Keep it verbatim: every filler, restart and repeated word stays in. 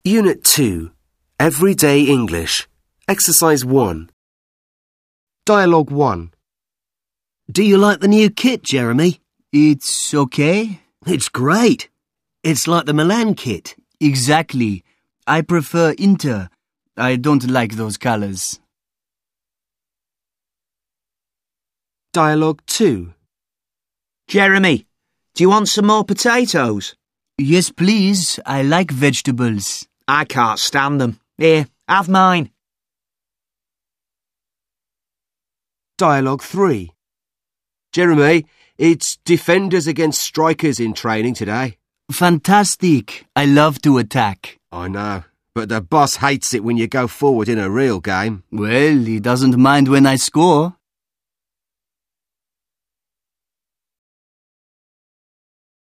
Unit two. Everyday English. Exercise one. Dialogue one. Do you like the new kit, Jeremy? It's okay. It's great. It's like the Milan kit. Exactly. I prefer Inter. I don't like those colours. Dialogue two. Jeremy, do you want some more potatoes? Yes, please. I like vegetables. I can't stand them. Here, have mine. Dialogue three. Jeremy, it's defenders against strikers in training today. Fantastic. I love to attack. I know, but the boss hates it when you go forward in a real game. Well, he doesn't mind when I score.